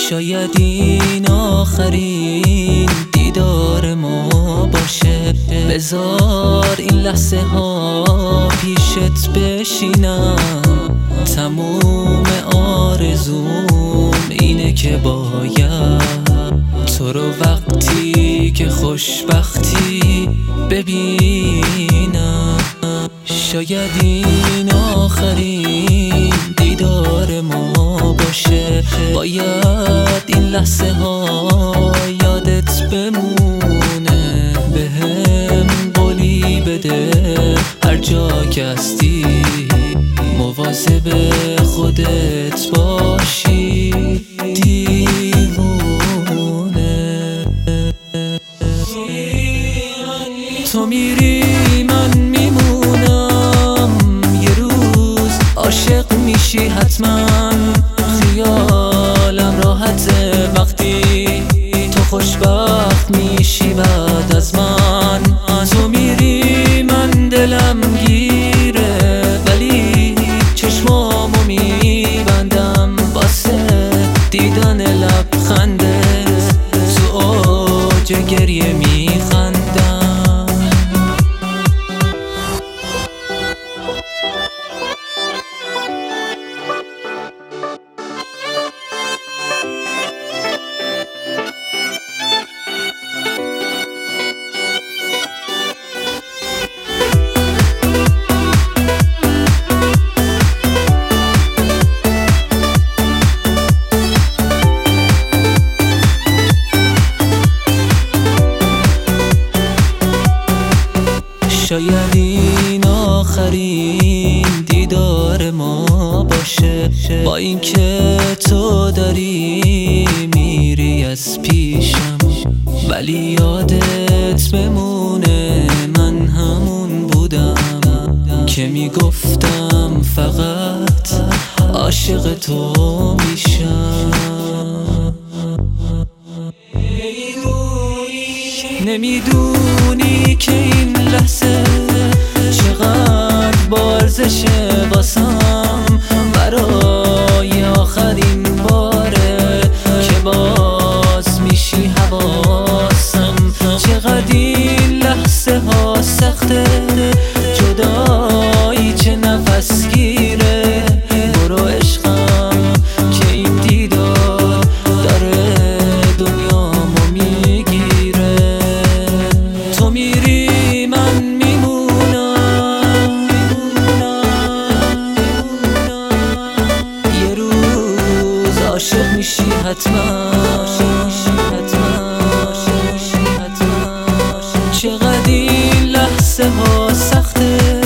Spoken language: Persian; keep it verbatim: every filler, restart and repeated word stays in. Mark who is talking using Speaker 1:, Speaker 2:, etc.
Speaker 1: شاید این آخرین دیدار ما باشه. بذار این لحظه ها پیشت بشینم. تموم آرزوم اینه که باید تو رو وقتی که خوشبختی ببینم. شاید این آخرین دیدار ما باشه. باید این لحظه ها یادت بمونه. بهم قولی بده هر جا که هستی مواظب خودت باشی. دیوونه تو میری من میمونم. یه روز عاشق میشی حتما. خیالم راحته وقتی تو خوشبخت میشی بعد از من. تو میری من دلم گیره ولی چشمامو میبندم واسه دیدن لبخنده. تو اوج گریه میخندم. شاید این آخرین دیدار ما باشه. با اینکه تو داری میری از پیشم ولی یادت بمونه من همون بودم که میگفتم فقط عاشق تو میشم. نمیدونی که این لحظه چقدر با ارزشه واسم. برای آخرین باره که باز میشی حواسم. چقدر این لحظه ها سخته جدایی چه نفس گیره. برو عشقم که این دیدار داره دنیامو میگیره. تو میری من میمونم. یه روز عاشق میشی حتما. چقدر این لحظه ها سخته